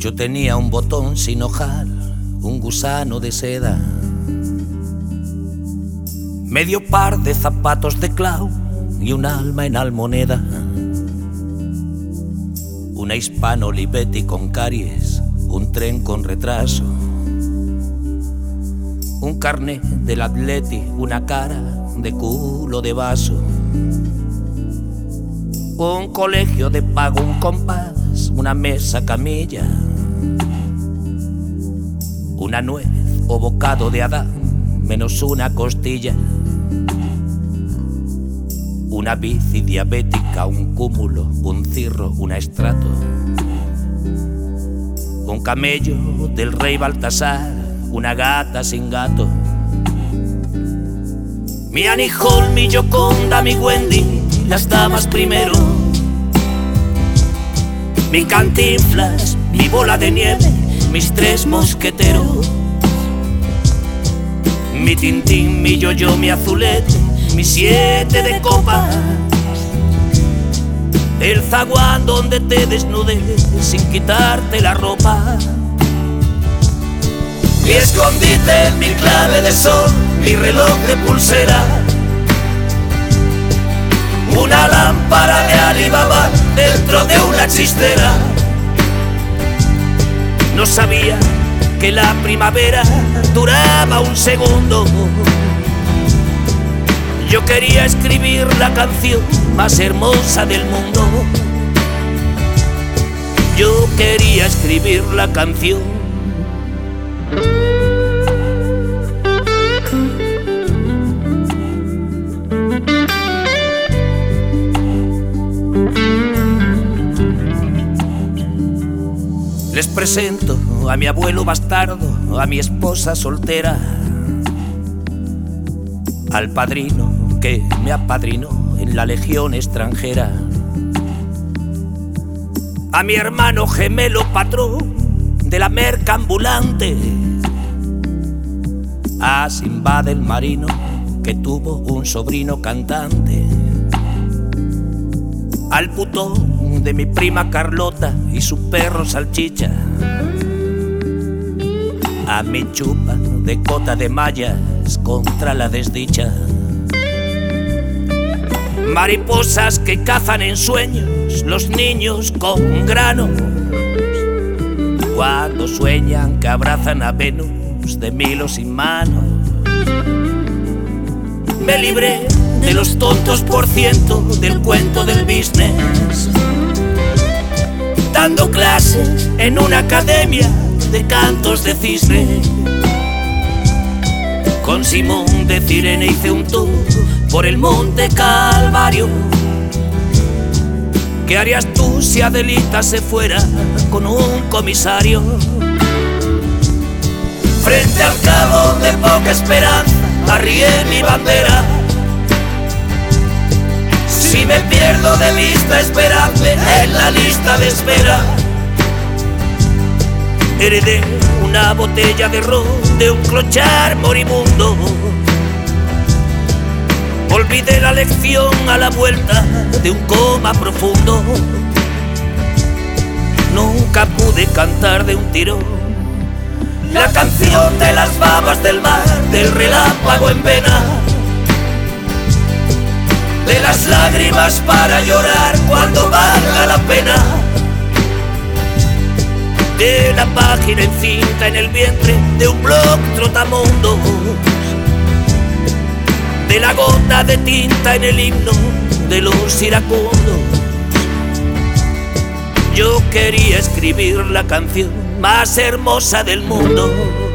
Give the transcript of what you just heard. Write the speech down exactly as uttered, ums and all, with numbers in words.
Yo tenía un botón sin ojal, un gusano de seda, medio par de zapatos de clau y un alma en almoneda. Una Hispano Olivetti con caries, un tren con retraso, un carnet del Atleti, una cara de culo de vaso, un colegio de pago, un compás, una mesa camilla, una nuez o bocado de Adán, menos una costilla, una bici diabética, un cúmulo, un cirro, una estrato, un camello del rey Baltasar, una gata sin gato, mi Annie Hall, mi Gioconda, mi Wendy, las damas primero, mi Cantinflas, mi Bola de Nieve, mis tres mosqueteros, mi Tintín, mi Yo-Yo, mi Azulete, mi siete de copas, el zaguán donde te desnudes sin quitarte la ropa, mi escondite, mi clave de sol, mi reloj de pulsera, una lámpara de Alibaba dentro de una chistera. No sabía que la primavera duraba un segundo. Yo quería escribir la canción más hermosa del mundo. Yo quería escribir la canción. Les presento a mi abuelo bastardo, a mi esposa soltera, al padrino que me apadrinó en la legión extranjera, a mi hermano gemelo patrón de la merca ambulante, a Simbad el marino que tuvo un sobrino cantante, al putón de mi prima Carlota y su perro Salchicha, a mi chupa de cota de mallas contra la desdicha, mariposas que cazan en sueños los niños con granos, cuando sueñan que abrazan a Venus de Milo sin manos. Me libré de los tontos por ciento del cuento del business, dando clases en una academia de cantos de cisne. Con Simón de Cirene hice un tour por el Monte Calvario. ¿Qué harías tú si Adelita se fuera con un comisario? Frente al cabo de poca esperanza arrié mi bandera. Si me pierdo de vista, esperadme en la lista de espera. Heredé una botella de ron de un clochar moribundo. Olvidé la lección a la vuelta de un coma profundo. Nunca pude cantar de un tirón la canción de las babas del mar, del relámpago en vena, de las lágrimas para llorar cuando valga la pena, de la página en cinta en el vientre de un blog trotamundos, de la gota de tinta en el himno de los iracundos. Yo quería escribir la canción más hermosa del mundo.